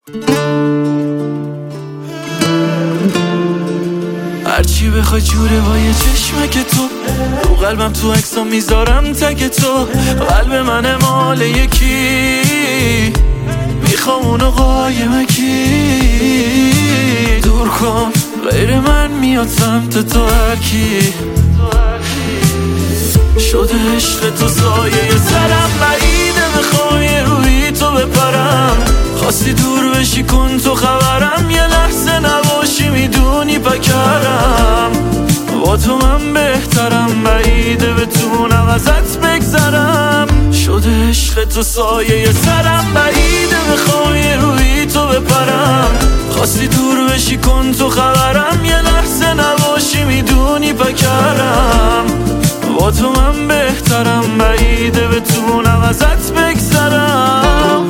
هرچی بخوای جوره با یه چشمه که تو قلبم تو عکسا میذارم تک تو. قلب من مال یکی، میخوام اونو قایمکی. دور کن غیر من میاد سمت تو هرکی. شده عشق تو سایه سرم، بعیده بخوای روی تو بپرم. خواستی دور بشی کن تو خبرم، یه لحظه نباشی میدونی پکرم. با تو من بهترم، بعیده بتونم ازت بگذرم. شده عشق تو سایه سرم، بعیده بخوای روی تو بپرم. خواستی دور بشی کن تو خبرم، یه لحظه نباشی میدونی پکرم. با تو من بهترم، بعیده بتونم ازت بگذرم.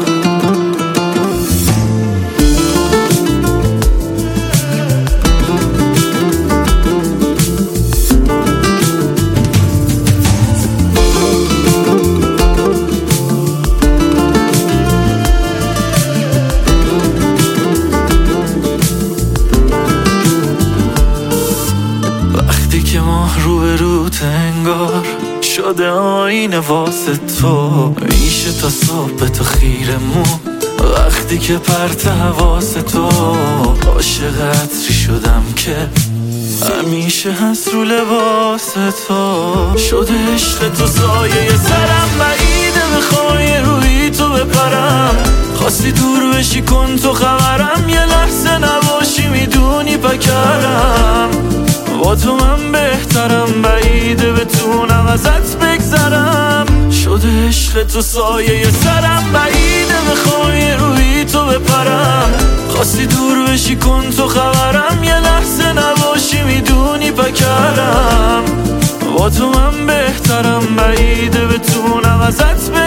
وقتی که ما روبروت انگار شده آینه واسه تو، میشه تا صبح تو خیرمون. وقتی که پرت حواس تو، عاشق عطری شدم که همیشه هست رو لباس تو. شده عشق تو سایه سرم، بعیده بخوای روی تو بپرم. خواستی دور بشی کن تو خبرم، یه لحظه نباشی میدونی پکرم. با تو من بهترم، بعیده بتونم ازت بگذرم. شده عشق تو سایه سرم، بعیده بخوای روی تو بپرم. خواستی دور بشی کن تو خبرم، یه لحظه نباشی میدونی پکرم. با تو من بهترم، بعیده بتونم ازت بگذرم.